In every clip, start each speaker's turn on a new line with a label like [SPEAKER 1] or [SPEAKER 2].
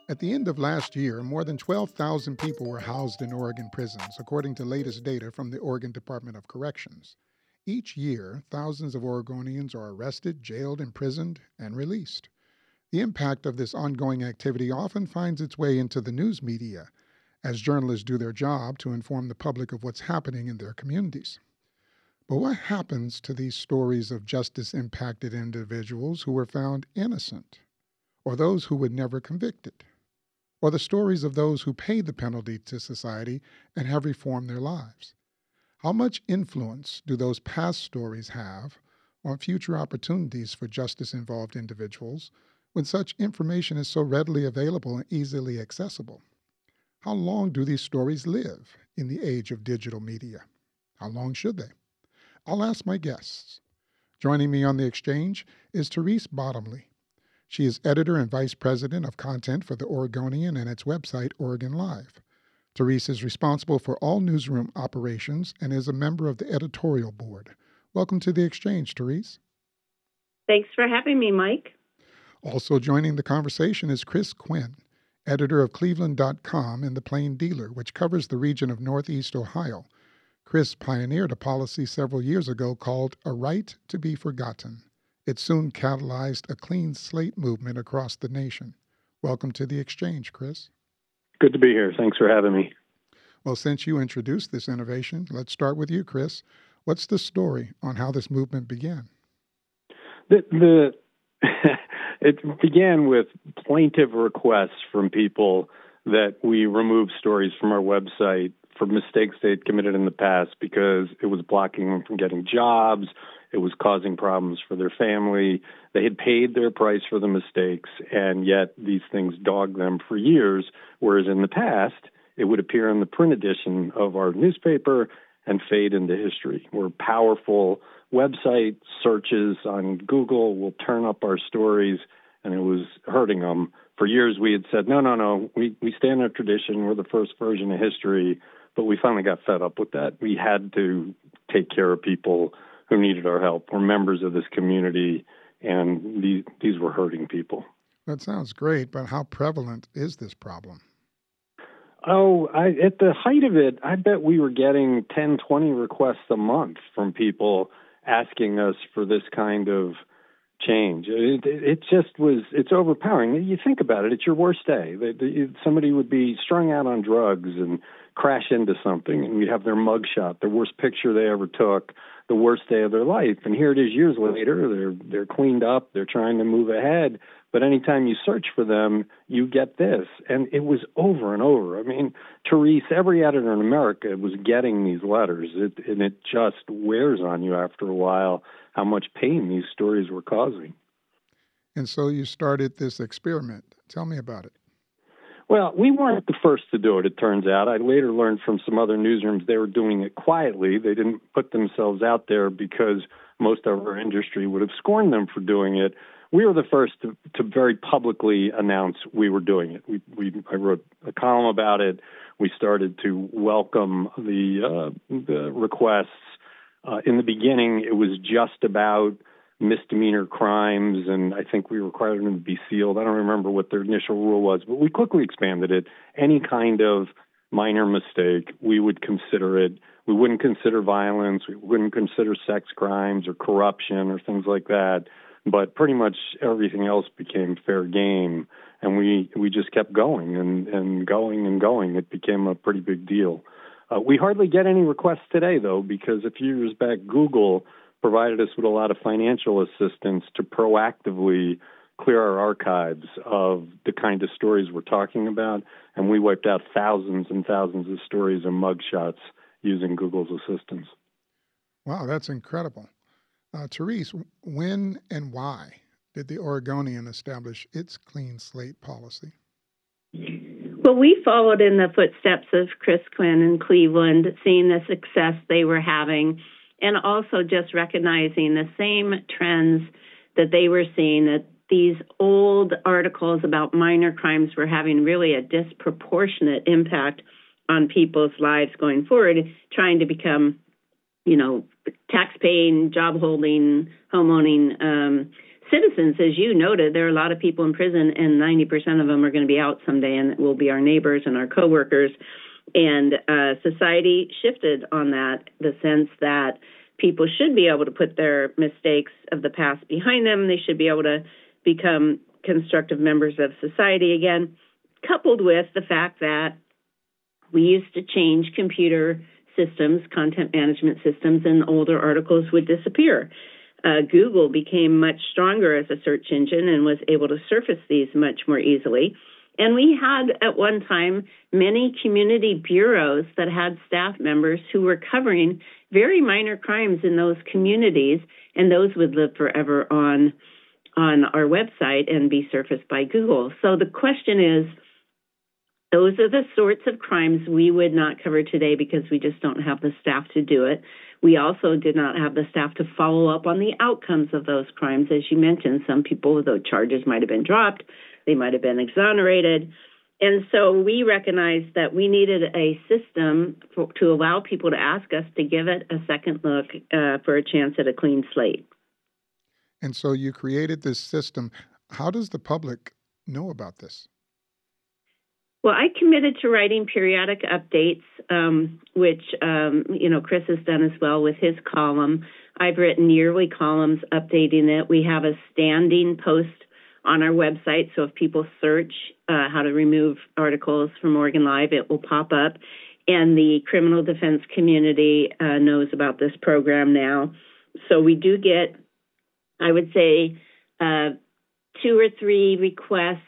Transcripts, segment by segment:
[SPEAKER 1] At the end of last year, more than 12,000 people were housed in Oregon prisons, according to latest data from the Oregon Department of Corrections. Each year, thousands of Oregonians are arrested, jailed, imprisoned, and released. The impact of this ongoing activity often finds its way into the news media as journalists do their job to inform the public of what's happening in their communities. But what happens to these stories of justice impacted individuals who were found innocent, or those who were never convicted, or the stories of those who paid the penalty to society and have reformed their lives? How much influence do those past stories have on future opportunities for justice involved individuals when such information is so readily available and easily accessible? How long do these stories live in the age of digital media? How long should they? I'll ask my guests. Joining me on the exchange is Therese Bottomley. She is editor and vice president of content for the Oregonian and its website, Oregon Live. Therese is responsible for all newsroom operations and is a member of the editorial board. Welcome to the exchange, Therese.
[SPEAKER 2] Thanks for having me, Mike.
[SPEAKER 1] Also joining the conversation is Chris Quinn, editor of Cleveland.com and The Plain Dealer, which covers the region of Northeast Ohio. Chris pioneered a policy several years ago called A Right to be Forgotten. It soon catalyzed a clean slate movement across the nation. Welcome to the exchange, Chris.
[SPEAKER 3] Good to be here. Thanks for having me.
[SPEAKER 1] Well, since you introduced this innovation, let's start with you, Chris. What's the story on how this movement began?
[SPEAKER 3] It began with plaintive requests from people that we remove stories from our website for mistakes they'd committed in the past because it was blocking them from getting jobs, it was causing problems for their family. They had paid their price for the mistakes, and yet these things dogged them for years, whereas in the past, it would appear in the print edition of our newspaper and fade into history. Where powerful website searches on Google will turn up our stories, and it was hurting them. For years, we had said, no, we stand on tradition. We're the first version of history. But we finally got fed up with that. We had to take care of people who needed our help. We're members of this community, and these were hurting people.
[SPEAKER 1] That sounds great, but how prevalent is this problem?
[SPEAKER 3] At the height of it, I bet we were getting 10, 20 requests a month from people asking us for this kind of change. It's overpowering. You think about it, it's your worst day. Somebody would be strung out on drugs and crash into something, and we'd have their mugshot, the worst picture they ever took, the worst day of their life. And here it is years later, they're cleaned up, they're trying to move ahead, but anytime you search for them, you get this. And it was over and over. I mean, Therese, every editor in America was getting these letters, and it just wears on you after a while how much pain these stories were causing.
[SPEAKER 1] And so you started this experiment. Tell me about it.
[SPEAKER 3] Well, we weren't the first to do it, it turns out. I later learned from some other newsrooms they were doing it quietly. They didn't put themselves out there because most of our industry would have scorned them for doing it. We were the first to very publicly announce we were doing it. I wrote a column about it. We started to welcome the requests. In the beginning, it was just about misdemeanor crimes, and I think we required them to be sealed. I don't remember what their initial rule was, but we quickly expanded it. Any kind of minor mistake, we would consider it. We wouldn't consider violence. We wouldn't consider sex crimes or corruption or things like that. But pretty much everything else became fair game, and we just kept going and going and going. It became a pretty big deal. We hardly get any requests today, though, because a few years back, Google provided us with a lot of financial assistance to proactively clear our archives of the kind of stories we're talking about, and we wiped out thousands and thousands of stories and mugshots using Google's assistance.
[SPEAKER 1] Wow, that's incredible. Therese, when and why did the Oregonian establish its clean slate policy?
[SPEAKER 2] Well, we followed in the footsteps of Chris Quinn in Cleveland, seeing the success they were having, and also just recognizing the same trends that they were seeing, that these old articles about minor crimes were having really a disproportionate impact on people's lives going forward, trying to become, tax-paying, job-holding, home-owning citizens, as you noted, there are a lot of people in prison, and 90% of them are going to be out someday, and will be our neighbors and our coworkers. And society shifted on that, the sense that people should be able to put their mistakes of the past behind them. They should be able to become constructive members of society again, coupled with the fact that we used to change computer systems, content management systems, and older articles would disappear. Google became much stronger as a search engine and was able to surface these much more easily. And we had, at one time, many community bureaus that had staff members who were covering very minor crimes in those communities, and those would live forever on our website and be surfaced by Google. So the question is, those are the sorts of crimes we would not cover today because we just don't have the staff to do it. We also did not have the staff to follow up on the outcomes of those crimes. As you mentioned, some people, the charges might have been dropped, they might have been exonerated. And so we recognized that we needed a system to allow people to ask us to give it a second look for a chance at a clean slate.
[SPEAKER 1] And so you created this system. How does the public know about this?
[SPEAKER 2] Well, I committed to writing periodic updates, which, Chris has done as well with his column. I've written yearly columns updating it. We have a standing post on our website, so if people search how to remove articles from Oregon Live, it will pop up. And the criminal defense community knows about this program now. So we do get, I would say, 2 or 3 requests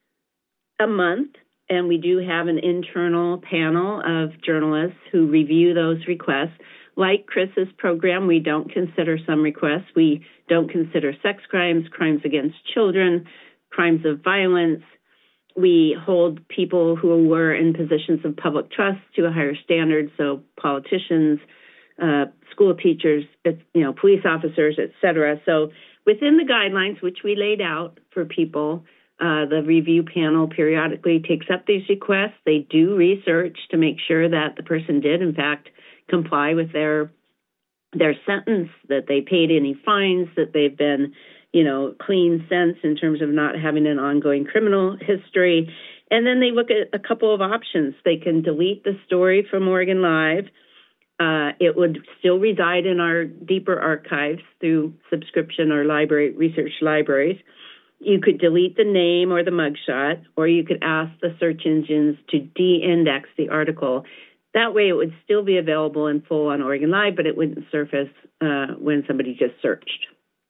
[SPEAKER 2] a month. And we do have an internal panel of journalists who review those requests. Like Chris's program, we don't consider some requests. We don't consider sex crimes, crimes against children, crimes of violence. We hold people who were in positions of public trust to a higher standard, so politicians, school teachers, police officers, et cetera. So within the guidelines, which we laid out for people, the review panel periodically takes up these requests. They do research to make sure that the person did, in fact, comply with their sentence, that they paid any fines, that they've been, clean since in terms of not having an ongoing criminal history. And then they look at a couple of options. They can delete the story from Oregon Live. It would still reside in our deeper archives through subscription or research libraries. You could delete the name or the mugshot, or you could ask the search engines to de-index the article. That way it would still be available in full on Oregon Live, but it wouldn't surface when somebody just searched.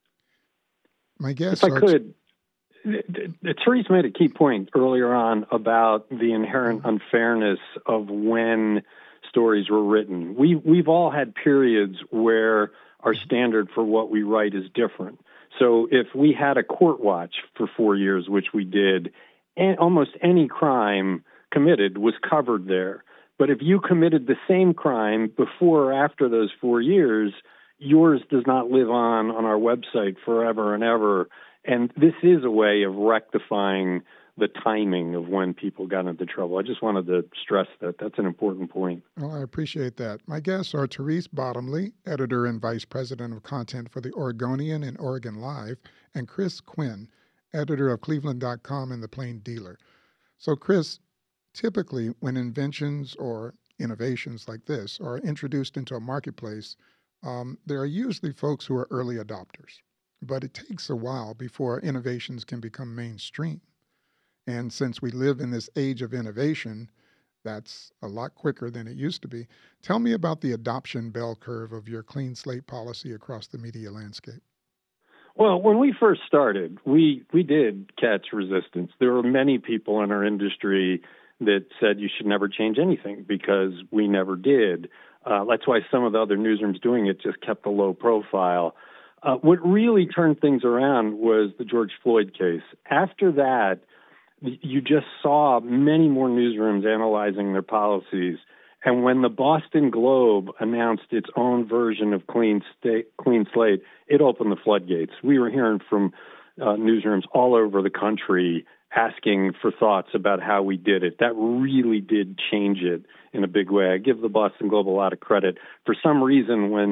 [SPEAKER 1] My guess,
[SPEAKER 3] if I could, Therese made a key point earlier on about the inherent unfairness of when stories were written. We've all had periods where our standard for what we write is different. So if we had a court watch for 4 years, which we did, almost any crime committed was covered there. But if you committed the same crime before or after those 4 years, yours does not live on our website forever and ever. And this is a way of rectifying the timing of when people got into trouble. I just wanted to stress that. That's an important point.
[SPEAKER 1] Well, I appreciate that. My guests are Therese Bottomley, editor and vice president of content for The Oregonian and Oregon Live, and Chris Quinn, editor of Cleveland.com and The Plain Dealer. So, Chris, typically when inventions or innovations like this are introduced into a marketplace, there are usually folks who are early adopters. But it takes a while before innovations can become mainstream. And since we live in this age of innovation, that's a lot quicker than it used to be. Tell me about the adoption bell curve of your clean slate policy across the media landscape.
[SPEAKER 3] Well, when we first started, we did catch resistance. There were many people in our industry that said you should never change anything because we never did. That's why some of the other newsrooms doing it just kept a low profile. What really turned things around was the George Floyd case. After that, you just saw many more newsrooms analyzing their policies. And when the Boston Globe announced its own version of Clean Slate, it opened the floodgates. We were hearing from newsrooms all over the country asking for thoughts about how we did it. That really did change it in a big way. I give the Boston Globe a lot of credit. For some reason, when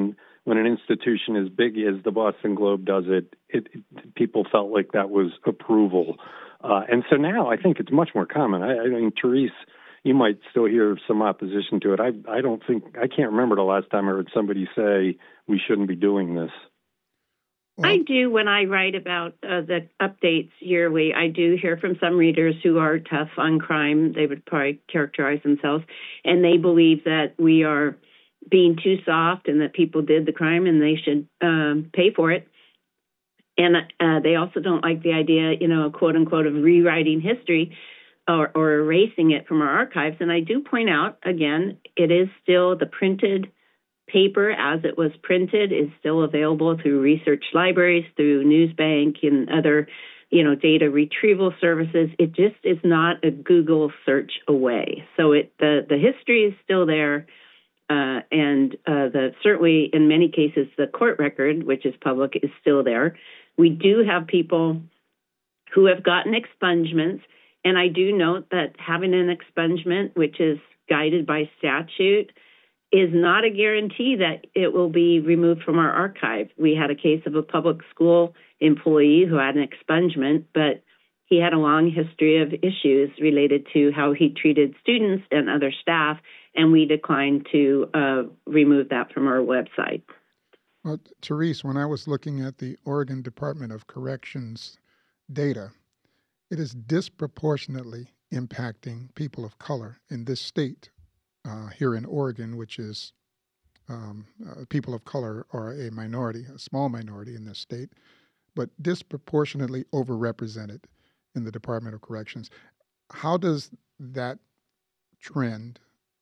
[SPEAKER 3] when an institution as big as the Boston Globe does it, people felt like that was approval. And so now I think it's much more common. I mean, Therese, you might still hear some opposition to it. I can't remember the last time I heard somebody say we shouldn't be doing this.
[SPEAKER 2] Well, I do when I write about the updates yearly. I do hear from some readers who are tough on crime. They would probably characterize themselves, and they believe that we are being too soft and that people did the crime and they should pay for it. And they also don't like the idea, quote unquote, of rewriting history or erasing it from our archives. And I do point out, again, it is still the printed paper as it was printed is still available through research libraries, through Newsbank and other, data retrieval services. It just is not a Google search away. So the history is still there. And certainly in many cases, the court record, which is public, is still there. We do have people who have gotten expungements. And I do note that having an expungement, which is guided by statute, is not a guarantee that it will be removed from our archive. We had a case of a public school employee who had an expungement, but he had a long history of issues related to how he treated students and other staff, and we declined to remove that from our website.
[SPEAKER 1] Well, Therese, when I was looking at the Oregon Department of Corrections data, it is disproportionately impacting people of color in this state. Here in Oregon, which is people of color are a minority, a small minority in this state, but disproportionately overrepresented in the Department of Corrections. How does that trend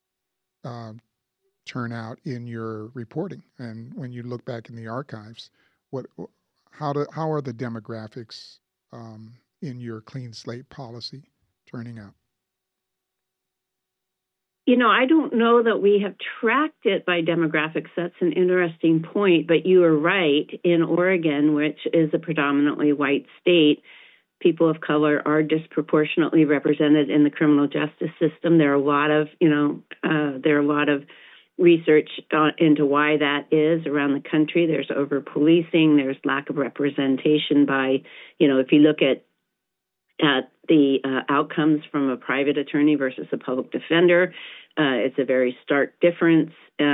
[SPEAKER 1] turn out in your reporting? And when you look back in the archives, how are the demographics in your clean slate policy turning out?
[SPEAKER 2] I don't know that we have tracked it by demographics. That's an interesting point, but you are right. In Oregon, which is a predominantly white state, people of color are disproportionately represented in the criminal justice system. There are a lot of research into why that is around the country. There's over-policing. There's lack of representation by, if you look at the outcomes from a private attorney versus a public defender, it's a very stark difference.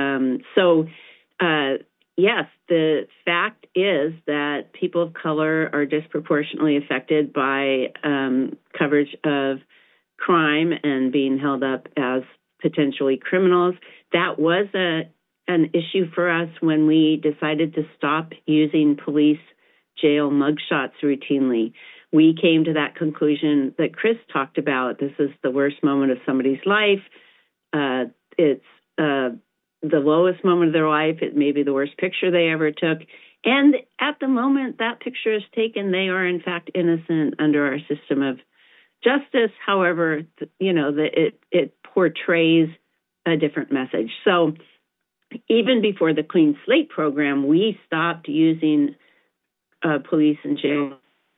[SPEAKER 2] Yes, the fact is that people of color are disproportionately affected by coverage of crime and being held up as potentially criminals. That was an issue for us when we decided to stop using police jail mugshots routinely. We came to that conclusion that Chris talked about. This is the worst moment of somebody's life. It's the lowest moment of their life. It may be the worst picture they ever took. And at the moment that picture is taken, they are in fact innocent under our system of justice. However, it portrays a different message. So even before the Clean Slate program, we stopped using police and jail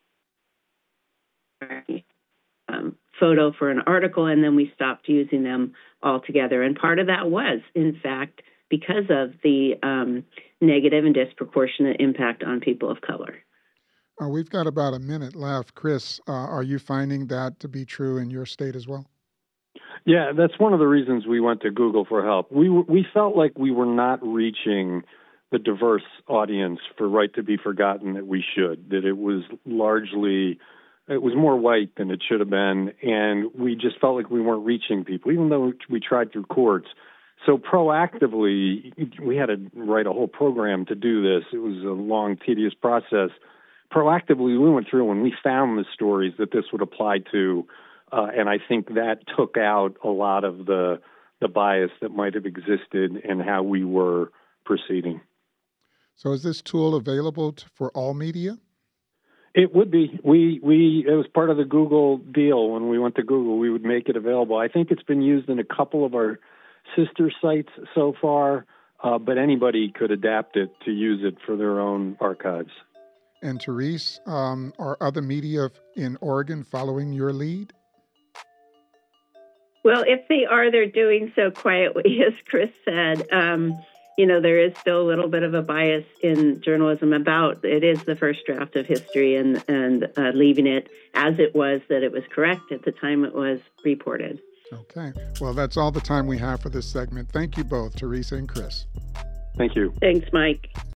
[SPEAKER 2] photo for an article, and then we stopped using them altogether. And part of that was, in fact, because of the negative and disproportionate impact on people of color.
[SPEAKER 1] We've got about a minute left. Chris, are you finding that to be true in your state as well?
[SPEAKER 3] Yeah, that's one of the reasons we went to Google for help. We felt like we were not reaching the diverse audience for Right to be Forgotten that we should, that it was more white than it should have been, and we just felt like we weren't reaching people, even though we tried through courts. So proactively, we had to write a whole program to do this. It was a long, tedious process. Proactively, we went through and we found the stories that this would apply to, and I think that took out a lot of the bias that might have existed in how we were proceeding.
[SPEAKER 1] So is this tool available for all media?
[SPEAKER 3] It would be. It was part of the Google deal. When we went to Google, we would make it available. I think it's been used in a couple of our sister sites so far, but anybody could adapt it to use it for their own archives.
[SPEAKER 1] And Therese, are other media in Oregon following your lead?
[SPEAKER 2] Well, if they are, they're doing so quietly, as Chris said. there is still a little bit of a bias in journalism about it is the first draft of history and leaving it as it was, that it was correct at the time it was reported.
[SPEAKER 1] Okay. Well, that's all the time we have for this segment. Thank you both, Teresa and Chris.
[SPEAKER 3] Thank you.
[SPEAKER 2] Thanks, Mike.